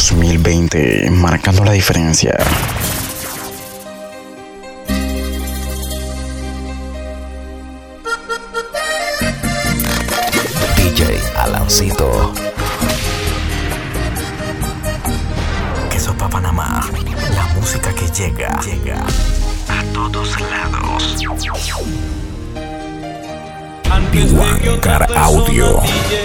2020, marcando la diferencia. DJ Alancito. Queso pa' Panamá, la música que llega a todos lados. Juancar Audio.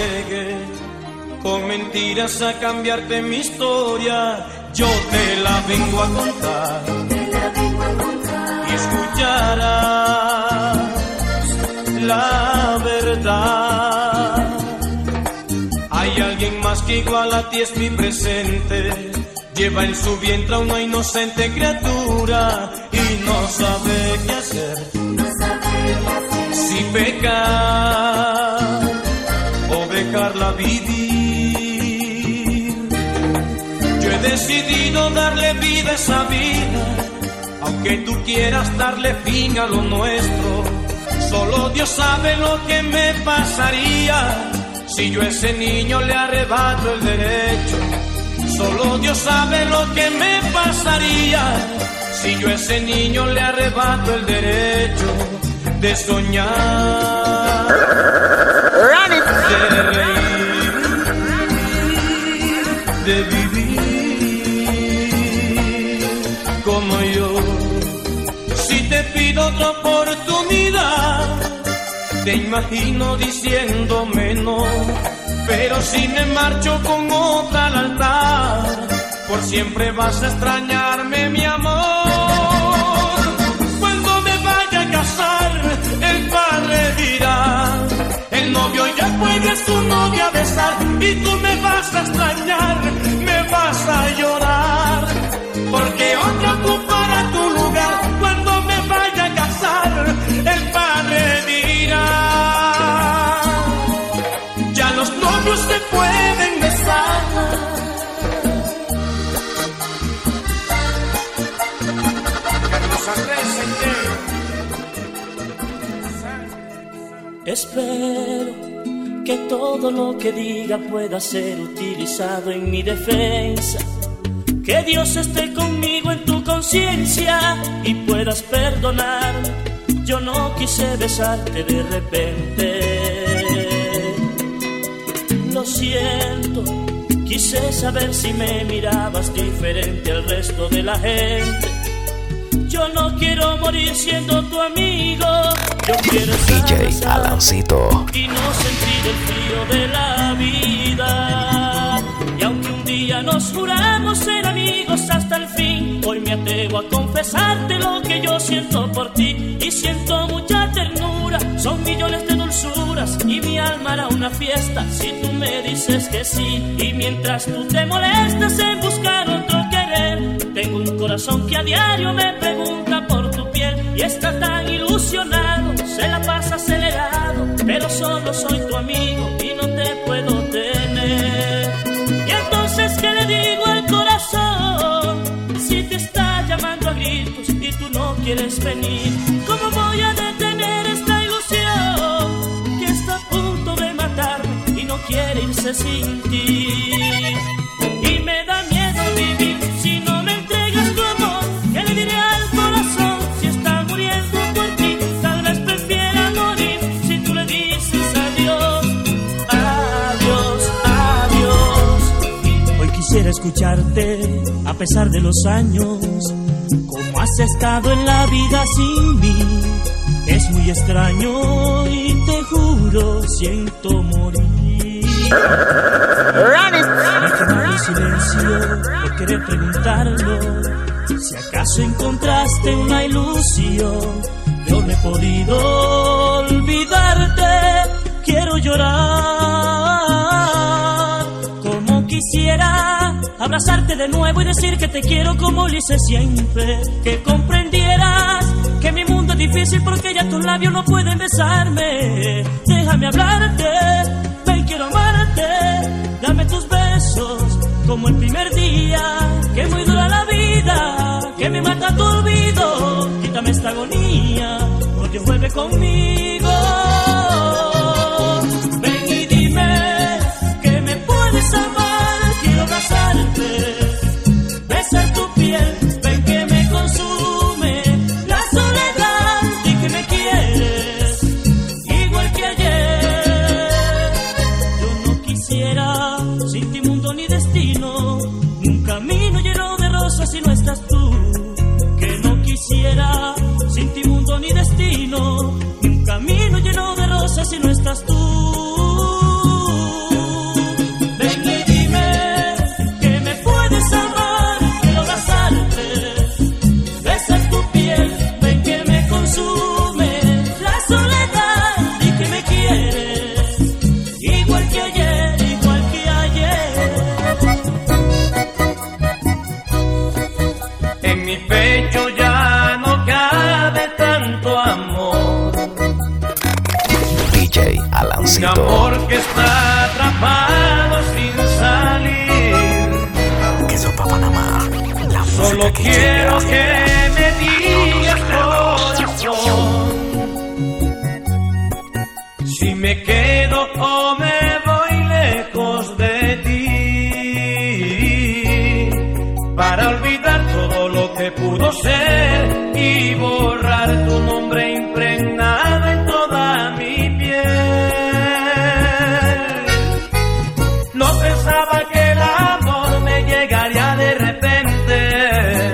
Con mentiras a cambiarte mi historia, yo te la vengo a contar. Y escucharás la verdad. Hay alguien más que igual a ti es mi presente. Lleva en su vientre a una inocente criatura y no sabe qué hacer. Si pecar o dejarla vivir. Yo he decidido darle vida a esa vida, aunque tú quieras darle fin a lo nuestro. Solo Dios sabe lo que me pasaría si yo a ese niño le arrebato el derecho. Solo Dios sabe lo que me pasaría si yo a ese niño le arrebato el derecho de soñar, de reír, de vivir como yo. Si te pido otra oportunidad, te imagino diciéndome no. Pero si me marcho con otra al altar, por siempre vas a extrañarme, mi amor. Cuando me vaya a casar, el padre dirá: el novio ya puede a su novia besar. Y tú me vas a extrañar, me vas a llorar, porque otro ocupará tu lugar. Cuando me vaya a casar, el padre dirá: ya los novios se pueden besar. Carlos Andrés Espero que todo lo que diga pueda ser utilizado en mi defensa. Que Dios esté conmigo en tu conciencia y puedas perdonar. Yo no quise besarte de repente. Lo siento, quise saber si me mirabas diferente al resto de la gente. Yo no quiero morir siendo tu amigo. Yo quiero estar DJ Alancito y no sentir el frío de la vida. Y aunque un día nos juramos ser amigos hasta el fin, hoy me atrevo a confesarte lo que yo siento por ti. Y siento mucha ternura, son millones de dulzuras, y mi alma hará una fiesta si tú me dices que sí. Y mientras tú te molestas en buscar otro querer, tengo un corazón que a diario me pregunta por tu piel. Y está tan ilusionado, se la pasa acelerado, pero solo soy tu amigo y no te puedo tener. Y entonces, ¿qué le digo al corazón si te está llamando a gritos y tú no quieres venir? ¿Cómo voy a detener esta ilusión que está a punto de matarme y no quiere irse sin ti? Y me da miedo vivir si no me entregas tu amor. ¿Qué le diré al corazón si está muriendo por ti? Tal vez prefiera morir si tú le dices adiós, adiós, adiós. Hoy quisiera escucharte a pesar de los años. ¿Cómo has estado en la vida sin mí? Es muy extraño y te juro siento morir. Me queda el silencio de querer preguntarlo. Si acaso encontraste una ilusión, yo no he podido olvidarte. Quiero llorar. Como quisiera abrazarte de nuevo y decir que te quiero como lo hice siempre. Que comprendieras que mi mundo es difícil porque ya tus labios no pueden besarme. Déjame hablarte, ven, quiero amarte. Dame tus besos como el primer día. Que muy dura la vida, que me mata tu olvido. Quítame esta agonía, porque vuelve conmigo. Ven y dime que me puedes amar. Quiero abrazarte. Alancito. Un amor que está atrapado sin salir. Queso pa' Panamá, la música Solo que quiero llega. que me digas, corazón, si me quedo o me voy lejos de ti, para olvidar todo lo que pudo ser y borrar tu nombre impregnado en toda mi piel. No pensaba que el amor me llegaría de repente.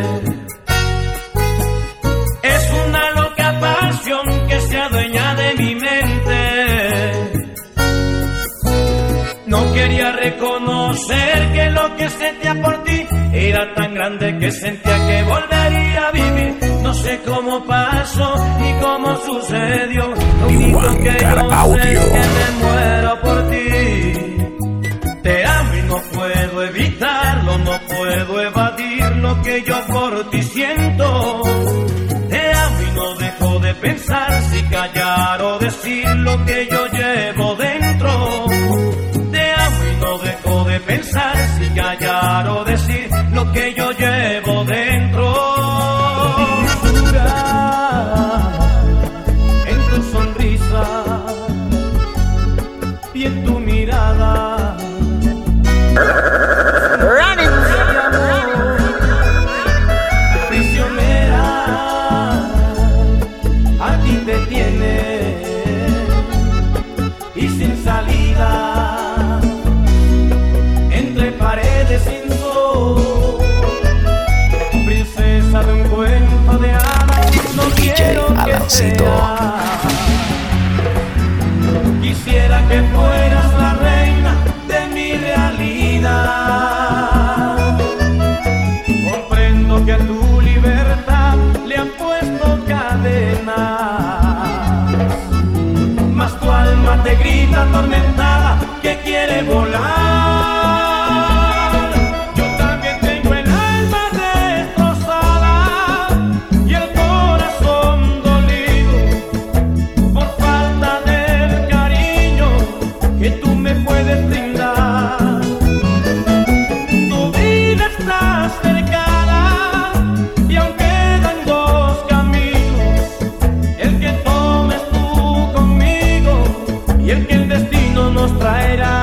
Es una loca pasión que se adueña de mi mente. No quería reconocer que lo que sentía por ti era tan grande que sentía que volvería a vivir. No sé cómo pasó ni cómo sucedió. Lo único que yo sé es que me muero por ti. Te amo y no puedo evitarlo, no puedo evadir lo que yo por ti siento. Te amo y no dejo de pensar si callar o decir lo que yo llevo dentro. Te amo y no dejo de pensar si callar o decir lo que yo llevo dentro. En tu sonrisa y en tu mirada. Prisionera, a ti te tiene y sin salida, entre paredes sin sol, princesa de un cuento de hadas. No quiero que Alancito. seas. Quisiera que fueras la reina de mi realidad. Comprendo que a tu libertad le han puesto cadenas, mas tu alma te grita atormentada que quiere volar. Yo también tengo el alma destrozada y el corazón dolido por falta del cariño que tú me puedes brindar. Tu vida está cercana y aún quedan dos caminos, el que tomes tú conmigo y el que el destino nos traerá.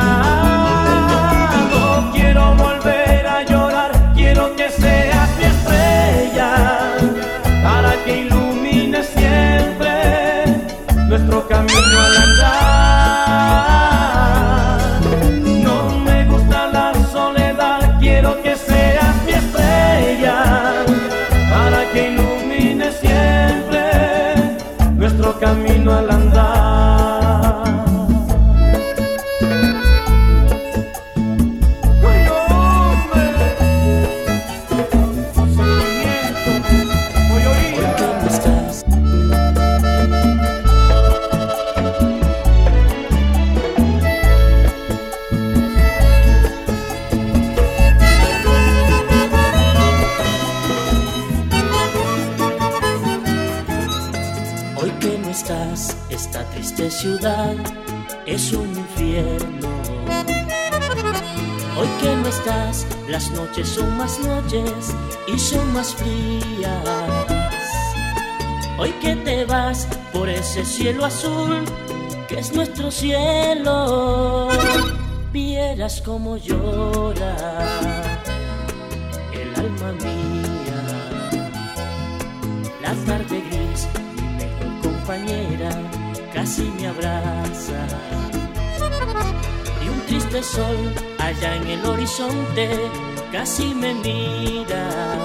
No quiero volver a llorar, quiero que seas mi estrella, para que ilumine siempre nuestro camino al andar. No me gusta la soledad, quiero que seas mi estrella, para que ilumine siempre nuestro camino al andar. Bueno, hombre, sentimiento, voy a oír. ¿Dónde estás? Hoy que no estás, esta triste ciudad es un infierno. Hoy que no estás, las noches son más noches y son más frías. Hoy que te vas por ese cielo azul que es nuestro cielo, vieras cómo llora el alma mía. La tarde gris, mi mejor compañera, casi me abraza. Y un triste sol allá en el horizonte casi me mira.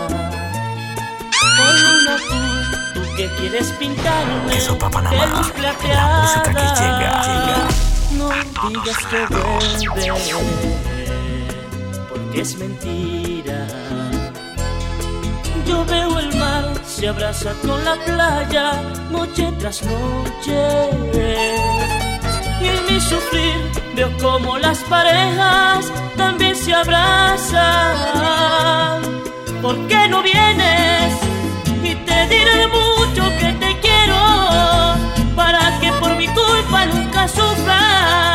Con luna tú que quieres pintarme Queso pa' Panamá, de luz plateada. la música que llega No a todos digas que lados. vuelve, porque es mentira. Yo veo el mar, se abraza con la playa, noche tras noche. Y en mi sufrir veo como las parejas también se abrazan. ¿Por qué no vienes? Y te diré mucho que te quiero, para que por mi culpa nunca sufras.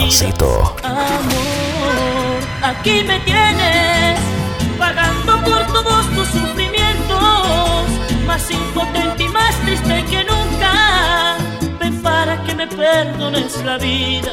Alancito. Amor, aquí me tienes, pagando por todos tus sufrimientos, más impotente y más triste que nunca. Ven para que me perdones la vida,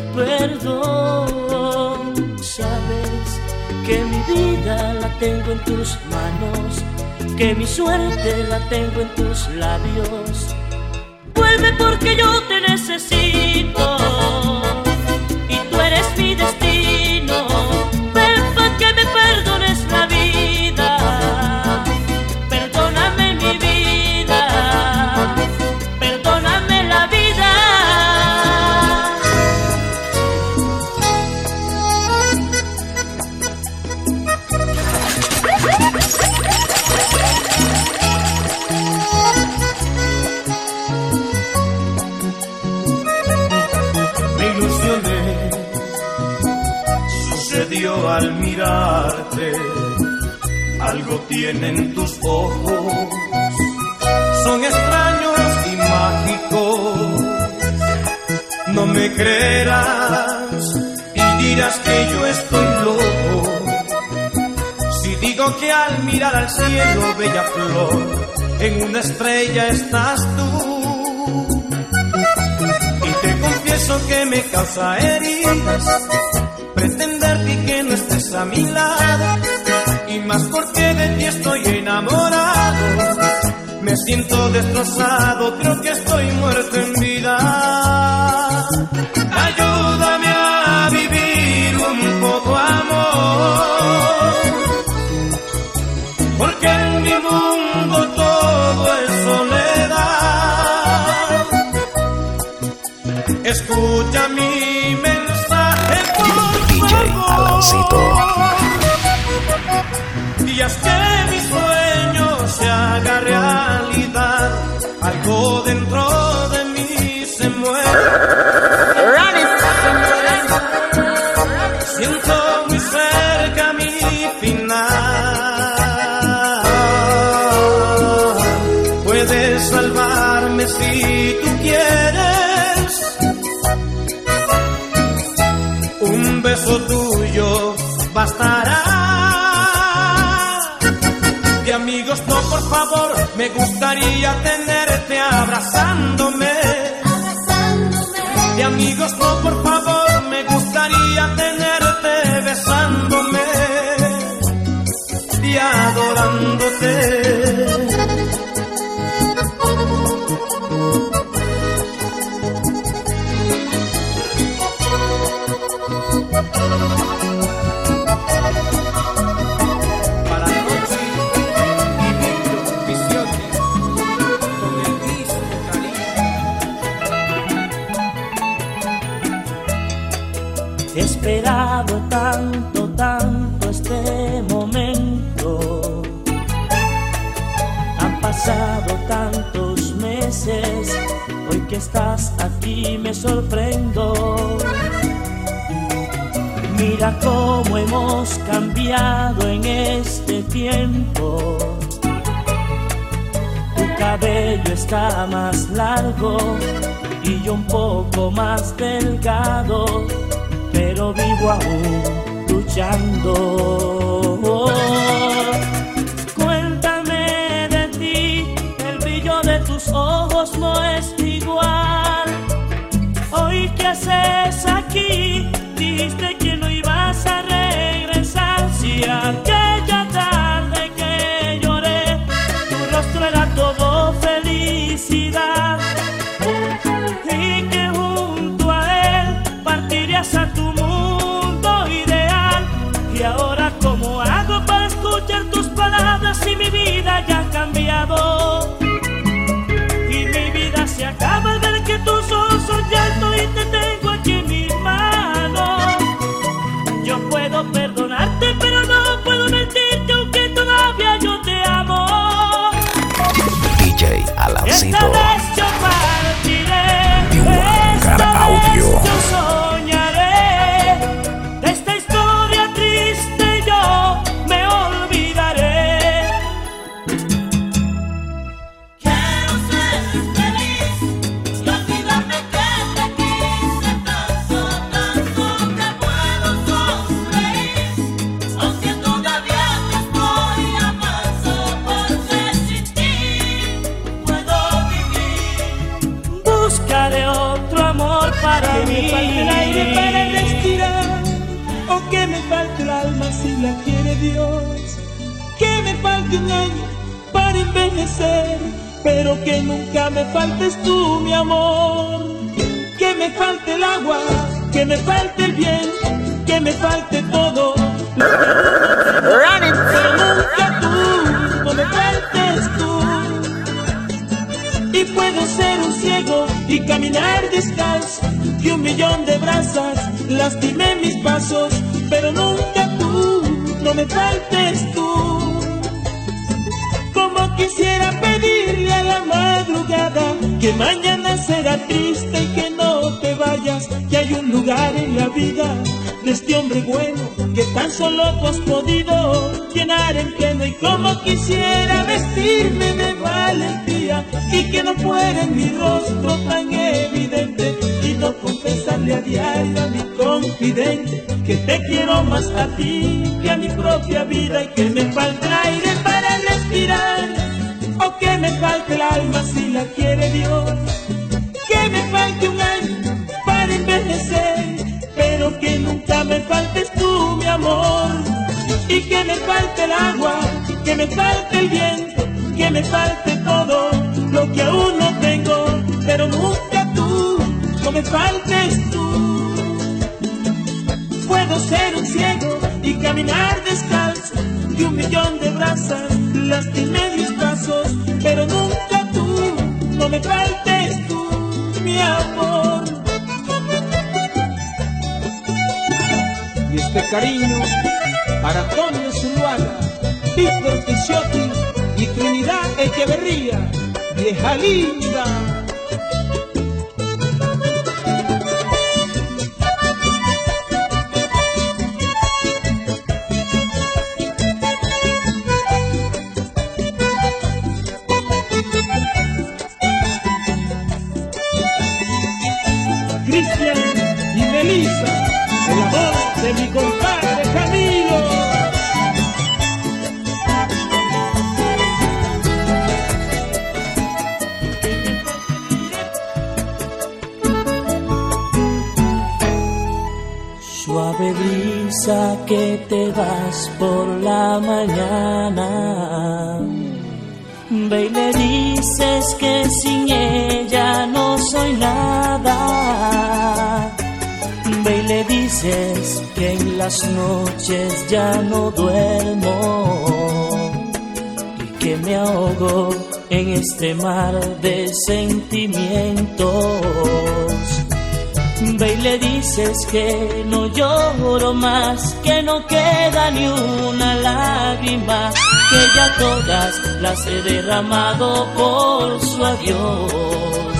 perdón. Sabes que mi vida la tengo en tus manos, que mi suerte la tengo en tus labios. Vuelve porque yo te necesito y tú eres mi destino. Ven para que me perdones la vida, perdóname mi vida, perdóname la vida. Sucedió al mirarte, algo tienen tus ojos, son extraños y mágicos. No me creerás y dirás que yo estoy loco si digo que al mirar al cielo, bella flor, en una estrella estás tú. Y te confieso que me causa heridas pretenderte y que no estés a mi lado, y más porque de ti estoy enamorado. Me siento destrozado, creo que estoy muerto en vida. Ayúdame a vivir un poco, amor, porque en mi mundo todo es soledad. Escucha mi mensaje, DJ Alancito. y haz que mi sueño se haga realidad. Algo dentro de mí se mueve, siento muy cerca mi final. Puedes salvarme si tú quieres, un beso tuyo bastará. De amigos no, por favor, me gustaría tenerte abrazándome. De amigos no, por favor, me gustaría tenerte besándome y adorándote. Para la noche y visiones con el mismo cariño. He esperado tanto, tanto este momento. Han pasado tantos meses, hoy que estás aquí me sorprendo. Mira cómo hemos cambiado en este tiempo. Tu cabello está más largo y yo un poco más delgado, pero vivo aún luchando. Cuéntame de ti, el brillo de tus ojos no es igual. Hoy, ¿qué haces aquí? Dijiste que no ibas a regresar. Si aquella tarde que lloré, tu rostro era todo felicidad, y que junto a él partirías a tu mundo ideal. Y ahora, ¿cómo hago para escuchar tus palabras si mi vida ya ha cambiado? Y mi vida se acaba al ver que tus ojos son llanto y te tengo aquí en mis manos. si la quiere Dios. Que me falte un año para envejecer, pero que nunca me faltes tú, mi amor. Que me falte el agua, que me falte el viento, que me falte todo, pero nunca tú, no me faltes tú. Y puedo ser un ciego y caminar descalzo, que 1.000.000 de brasas lastimé mis pasos, pero nunca tú, no me faltes tú. Como quisiera pedirle a la madrugada que mañana será triste y que no te vayas, que hay un lugar en la vida de este hombre bueno que tan solo tú has podido llenar en pleno. Y como quisiera vestirme de valentía y que no fuera en mi rostro tan evidente, y no confesarle a diario a mi confidente que te quiero más a ti que a mi propia vida, y que me falte el aire para respirar, o que me falte el alma si la quiere Dios. Que me falte un año para envejecer, pero que nunca me faltes tú, mi amor. Y que me falte el agua, que me falte el viento, que me falte todo lo que aún no tengo, pero nunca tú, no me faltes tú. Puedo ser un ciego y caminar descalzo, y 1.000.000 de brasas lastimé mis pasos, pero nunca tú, no me faltes tú, mi amor. Y este cariño para Antonio Zuluaga, Víctor Ticciotti y Trinidad Echeverría, vieja linda. Cristian y Melissa, el amor de mi compadre Camilo. Suave brisa que te vas por la mañana, ve y le dices que sin ella no soy nada. Ve y le dices que en las noches ya no duermo y que me ahogo en este mar de sentimientos. Ve y le dices que no lloro más, que no queda ni una lágrima, que ya todas las he derramado por su adiós.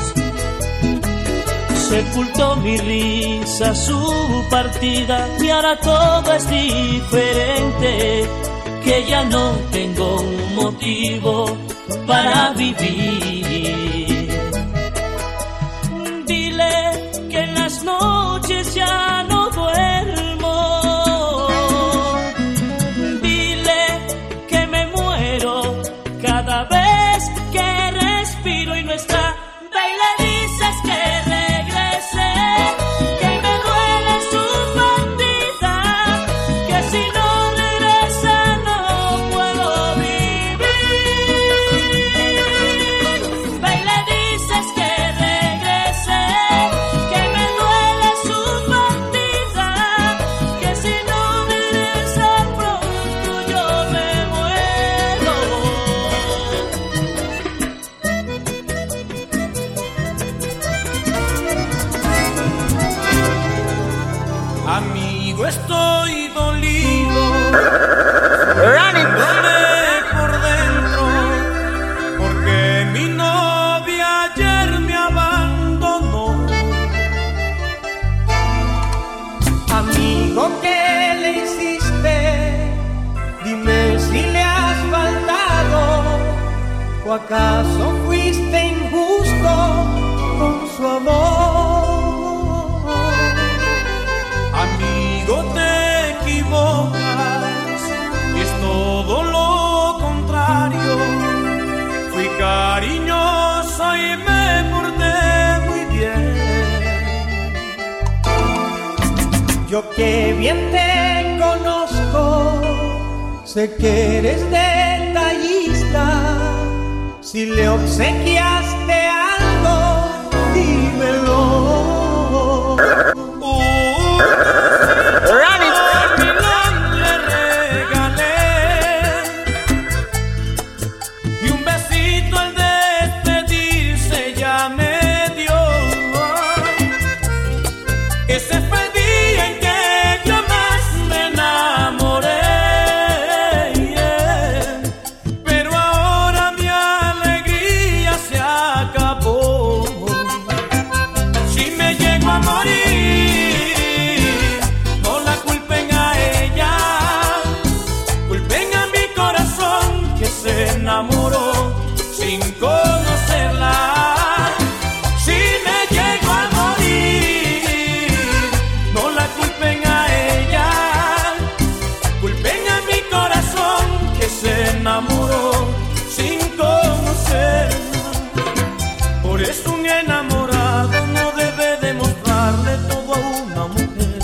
Sepultó mi risa su partida y ahora todo es diferente, que ya no tengo un motivo para vivir. Dile que en las noches ya no duermo, dile que me muero cada vez que respiro y no está. Ve y le dices que regrese, que me duele su partida, que si no regresa no puedo vivir. Ve y le dices que regrese, que me duele su partida, que si no regresa pronto yo me muero. Amigo, estoy dolido, duele por dentro, porque mi novia ayer me abandonó. Amigo, ¿qué le hiciste? Dime si le has faltado, o acaso fuiste injusto con su amor. Amigo, te equivocas, es todo lo contrario. Fui cariñoso y me porté muy bien. Yo que bien te conozco, conozco, sé que eres detallista. Si le obsequiaste algo, dímelo. Le regalé y un besito al despedirse ya me dio. Ese fue el día en que yo más me enamoré, pero ahora mi alegría se acabó. Si me llego a morir, no la culpen a ella, culpen a mi corazón que se enamoró sin conocerla. Si me llego a morir, no la culpen a ella, culpen a mi corazón que se enamoró sin conocerla. Por eso un enamorado no debe demostrarle todo a una mujer,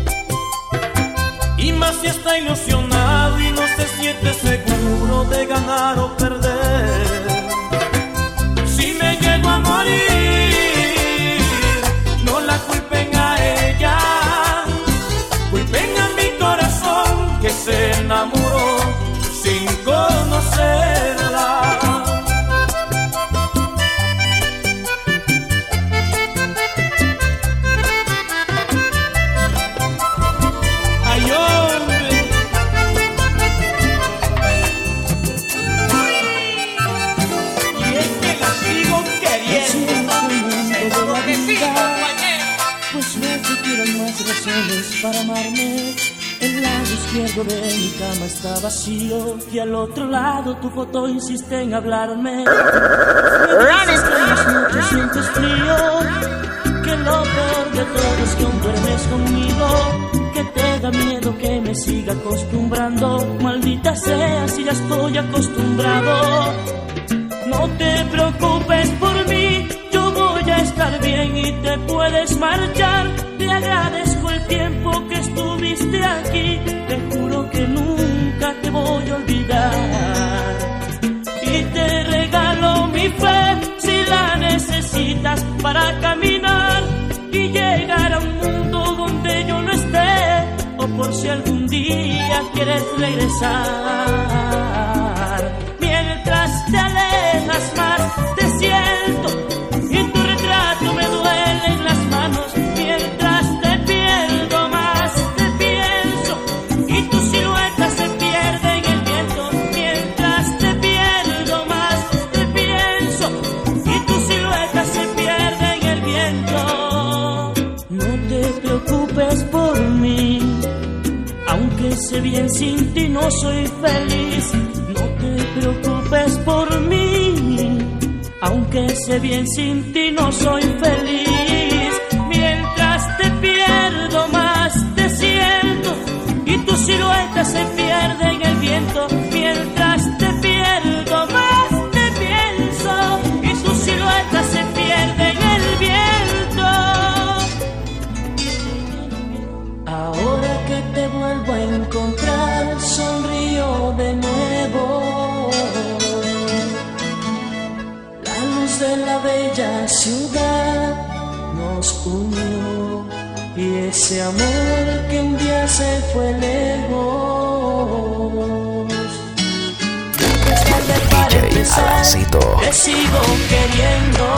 y más si está ilusionado y no se siente seguro de ganar o perder. Si me llego a morir, no la culpen a ella, culpen a mi corazón que se enamoró sin conocerla. Ay, hombre. Y es que la sigo queriendo. Pues no existieron más razones para amarme. El lado izquierdo de mi cama está vacío y al otro lado tu foto insiste en hablarme. Me dices que en las noches sientes frío, que lo peor de todo es que aún duermes conmigo, que te da miedo que me siga acostumbrando. Maldita sea si ya estoy acostumbrado. No te preocupes por mí, yo voy a estar bien y te puedes marchar. Te agradezco el tiempo que estuviste aquí, te juro que nunca te voy a olvidar. Y te regalo mi fe si la necesitas para caminar y llegar a un mundo donde yo no esté, o por si algún día quieres regresar. Mientras te alejas más te siento y tu retrato me duele en las manos. Mientras te pierdo más te pienso y tu silueta se pierde en el viento. Mientras te pierdo más te pienso y tu silueta se pierde en el viento. No te preocupes por mí, aunque sé bien sin ti no soy feliz. No te preocupes por mí, aunque sé bien sin ti no soy feliz. Mientras te pierdo más te siento y tu silueta se pierde en el viento. Mientras te pierdo más te pienso y tu silueta se pierde en el viento. Ahora que te vuelvo a encontrar sonrío de nuevo. La luz de la bella ciudad nos unió y ese amor que un día se fue lejos. Es tarde para DJ empezar, Alancito. te sigo queriendo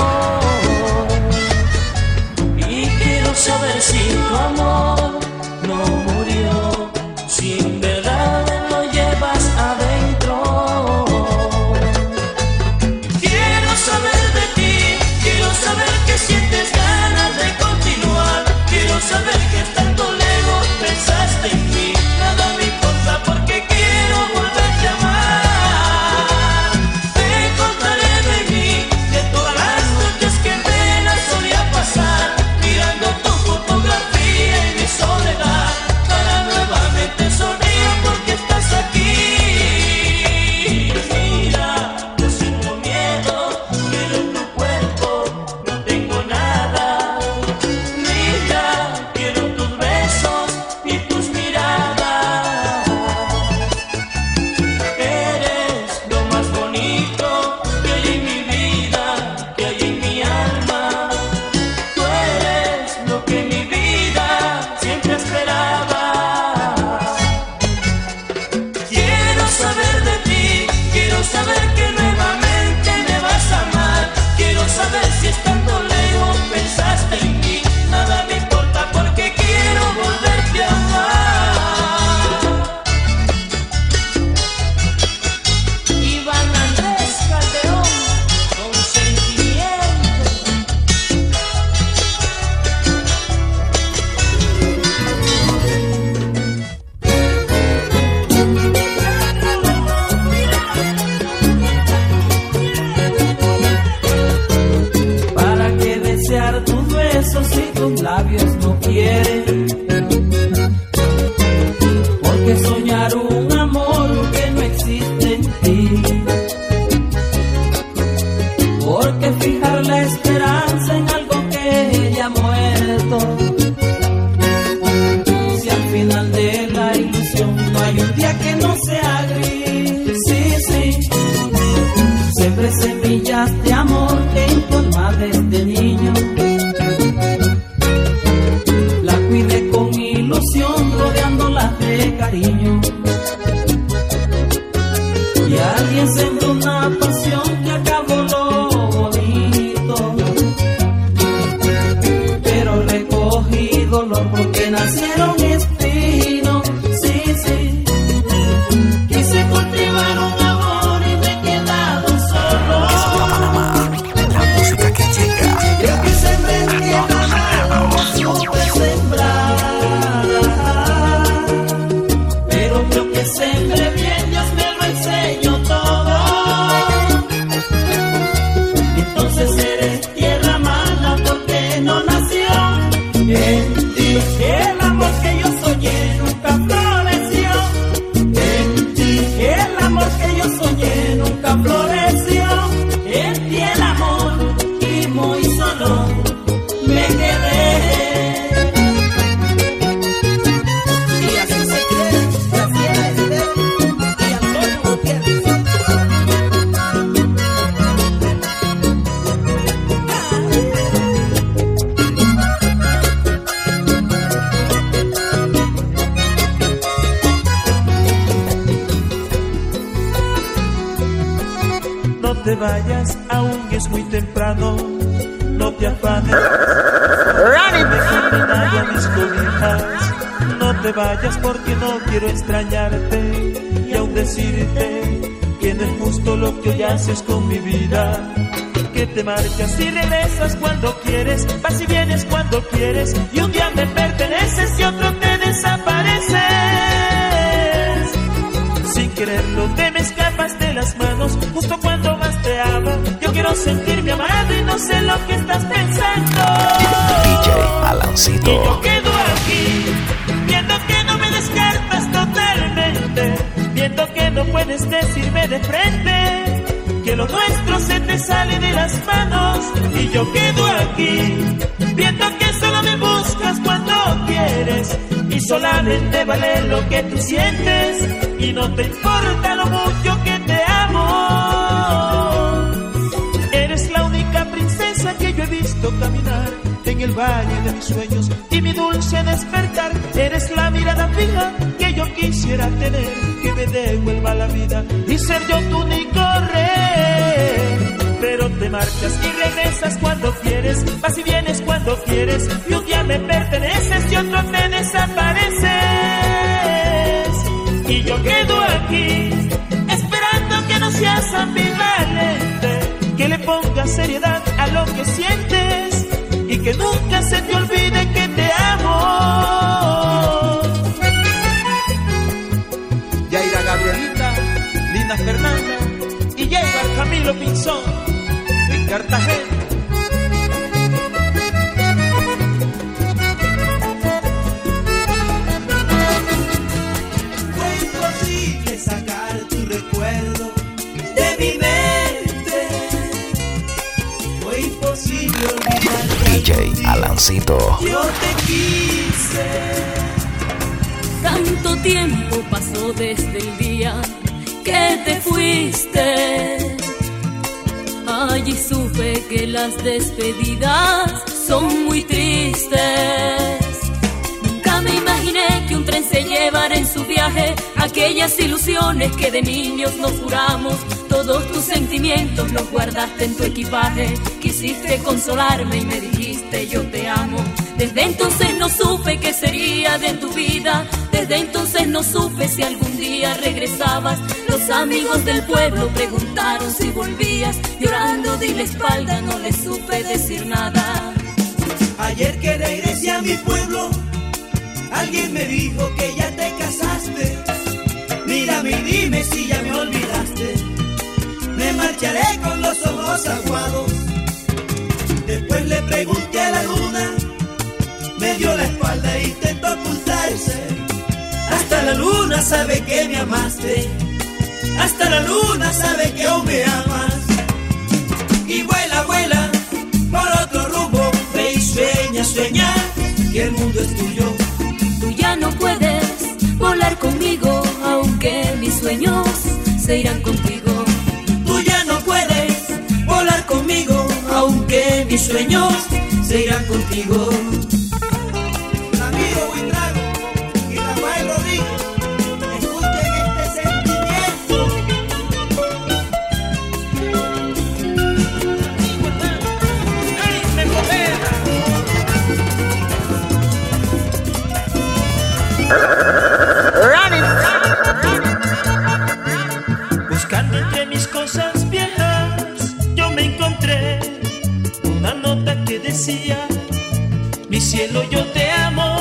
y quiero saber si tu amor no murió, si en verdad lo llevas adentro. Quiero saber de ti, quiero saber que sientes ganas de continuar. Quiero saber que estando lejos pensaste en mí. Nada me importa porque quiero volverte a amar. Te contaré de mí, de todas las noches que apenas solía pasar, mirando tu fotografía en mis que soñar un amor que no existe en ti? ¿Por qué fijar la esperanza en algo que ya ha muerto? Si al final de la ilusión no hay un día que no sea gris. Sí, sí, siempre semillas de amor en tu alma desde niño. La cuidé con ilusión, rodeándola de cariño. Y alguien sembró una pasión que acabó lo bonito. Pero recogí dolor porque nacieron espinos. Sí, sí, quise cultivar un amor y me he quedado solo. Panamá, la música que llega. Creo que sembré en tierra mal, no supe sembrar. Pero creo que sembré bien, Dios me lo enseñó todo. Entonces eres tierra mala porque no nació en ti. El amor que yo soñé nunca floreció. En ti el amor que yo soñé nunca floreció. En ti el amor y muy solo me quedé. Y así se cree, Graciela Esther y Antonio Gutiérrez. No te vayas, aún es muy temprano. No te afanes, me ya mis cobijas. No te vayas porque no quiero extrañarte y aún decirte que no es justo lo que hoy haces con mi vida. Que te marchas y regresas cuando quieres, vas y vienes cuando quieres, y un día me perteneces y otro te desapareces. Sin quererlo te me escapas de las manos justo cuando más te amo. Yo quiero sentirme amado y no sé lo que estás pensando. DJ Y Alancito. yo quedo aquí, viendo que no me descartas totalmente, viendo que no puedes decirme de frente que lo nuestro se te sale de las manos. Y yo quedo aquí, viendo que solo me buscas cuando quieres y solamente vale lo que tú sientes y no te importa lo mucho que te amo. Eres la única princesa que yo he visto caminar en el valle de mis sueños y mi dulce despertar. Eres la mirada fija que yo quisiera tener, que me devuelva la vida y ser yo tu único rey. Pero te marchas y regresas cuando quieres, vas y vienes cuando quieres, y un día me perteneces y otro te desapareces. Y yo quedo aquí, esperando que no seas ambivalente, que le pongas seriedad a lo que sientes y que nunca se te olvide que te amo. Yaira Gabrielita, Lina Fernanda y llega Camilo Pinzón en Cartagena. Fue imposible sacar tu recuerdo de mi mente. Fue imposible olvidar que DJ Alancito. yo te quise. Tanto tiempo pasó desde el día que te fuiste. Allí supe que las despedidas son muy tristes. Nunca me imaginé que un tren se llevara en su viaje aquellas ilusiones que de niños nos juramos. Todos tus sentimientos los guardaste en tu equipaje. Quisiste consolarme y me dijiste yo te amo. Desde entonces no supe qué sería de tu vida. Desde entonces no supe si algún día regresabas. Los amigos del pueblo preguntaron si volvías. Llorando di la espalda, no les supe decir nada. Ayer que regresé a mi pueblo, alguien me dijo que ya te casaste. Mírame y dime si ya me olvidaste. Me marcharé con los ojos aguados. Después le pregunté a la luna, me dio la espalda e intentó ocultarse. Hasta la luna luna sabe que me amaste, hasta la luna sabe que aún me amas. Y vuela, vuela por otro rumbo, ve y sueña, sueña que el mundo es tuyo. Tú ya no puedes volar conmigo, aunque mis sueños se irán contigo. Tú ya no puedes volar conmigo, aunque mis sueños se irán contigo. Amigo Buitrago y Rafael Rodríguez, escuchen este sentimiento. ¡Ay, me modera! Buscando entre mis cosas viejas, yo me encontré una nota que decía: mi cielo, yo te amo,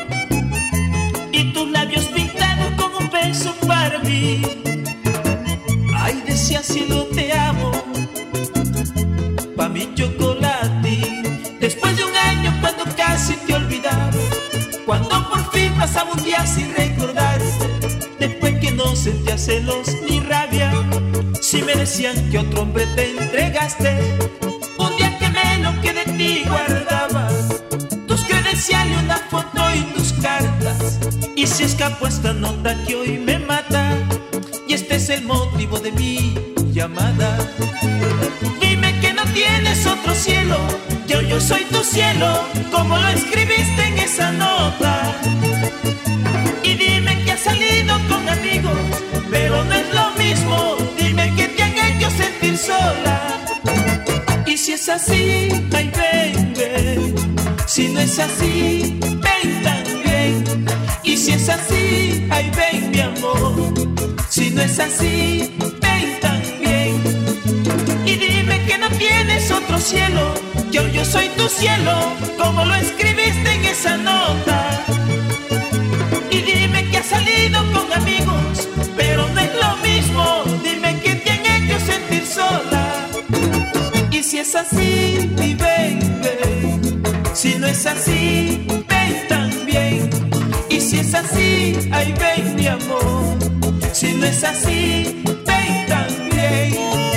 y tus labios pintados con un beso para mí. Ay, decía cielo, te amo, pa' mi chocolate. Después de un año cuando casi te olvidaba, cuando por fin pasaba un día sin recordarte, después que no sentía celos ni rabia, si me decían que otro hombre te entregaste, un día que menos que de ti guardaba tus credenciales, una foto y tus cartas. Y si escapó esta nota que hoy me mata, y este es el motivo de mi llamada. Dime que no tienes otro cielo, yo soy tu cielo, como lo escribiste en esa nota. Y dime que has salido con amigos, pero no es lo mismo. Dime que te han hecho sentir sola. Y si es así, ay baby, si no es así, ven también. Y si es así, ay ven mi amor, si no es así, ven también. Y dime que no tienes otro cielo, yo soy tu cielo, como lo escribiste en esa nota. Y dime que has salido con amigos, pero no es lo mismo. Dime que te han hecho sentir sola. Y si es así, mi baby, si no es así, ven también. Y si es así, ay ven mi amor, si no es así, ven también.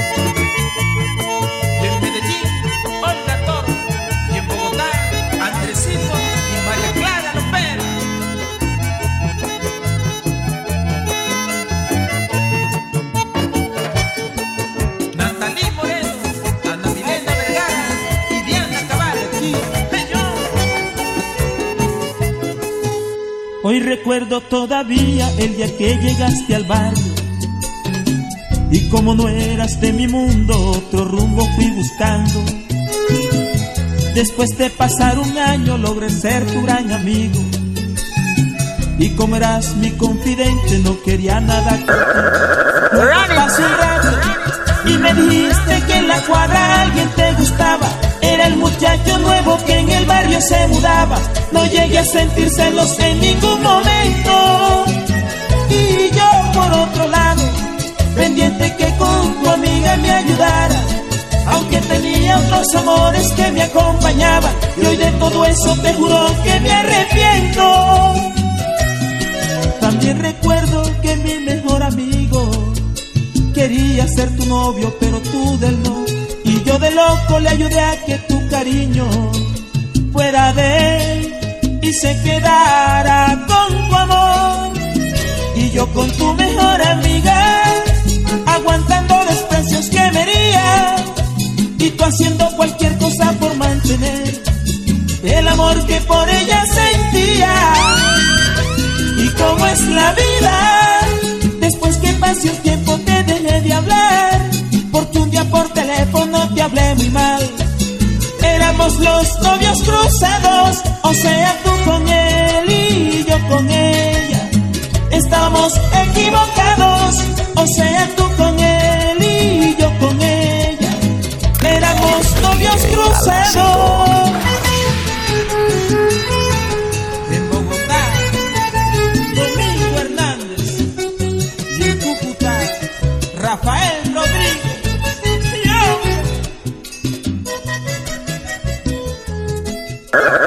En Medellín, Olga Toro, y en Bogotá, Andresito y María Clara Lopera. Natalí Moreno, Ana Milena Vergara y Diana Cabal. Hoy recuerdo todavía el día que llegaste al barrio, y como no eras de mi mundo, otro rumbo fui buscando. Después de pasar un año logré ser tu gran amigo, y como eras mi confidente no quería nada contigo. Pasó un rato y me dijiste que en la cuadra alguien te gustaba. Era el muchacho nuevo que en el barrio se mudaba. No llegué a sentir celos en ningún momento, y yo por otro lado, pendiente que con tu amiga me ayudara, aunque tenía otros amores que me acompañaban. Y hoy de todo eso te juro que me arrepiento. También recuerdo que mi mejor amigo quería ser tu novio, pero tú del no. Y yo de loco le ayudé a que tu cariño fuera de él y se quedara con tu amor. Y yo con tu mejor amiga, aguantando desprecios que me hería, y tú haciendo cualquier cosa por mantener el amor que por ella sentía. Y cómo es la vida, después que pase un tiempo te dejé de hablar, porque un día por teléfono te hablé muy mal. Éramos los novios cruzados, o sea tú con él y yo con ella. Estábamos equivocados, o sea tú con él y yo con ella. Éramos novios cruzados. En Bogotá, Domingo Hernández, y en Cúcuta, Rafael Rodríguez. Yo.